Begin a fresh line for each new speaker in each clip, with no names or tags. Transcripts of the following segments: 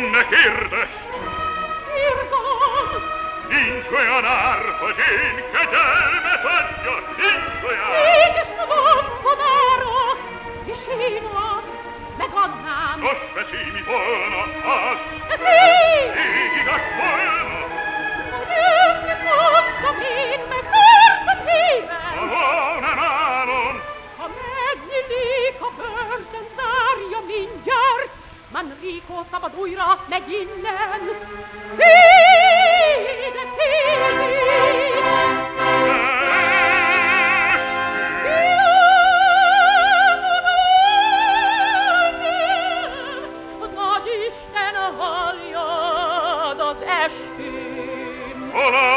Ne kérdezz!
Kérdom!
Nincs olyan ár, hogy én kegyelmet adjak, nincs olyan!
Mégis tudom, tanárok, és én azt megadnám.
Nos, beszélj, mi volna az?
Így
igaz volna?
Győzni fogtam én, meg hordom híven.
Nem állom!
Ha megnyílik a börtön, zárja mindjárt, Manrico szabad újra meg innen. Ide térjék! Nagyisten halljad az esküm!
Olá!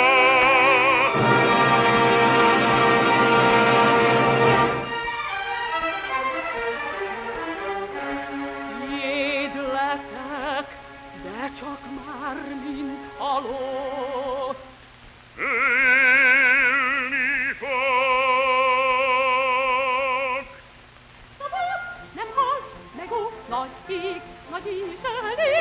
Jédletek, de csak már mint halott.
Élni fog!
Nem halt meg ó, nagy ég, nagy Izseli,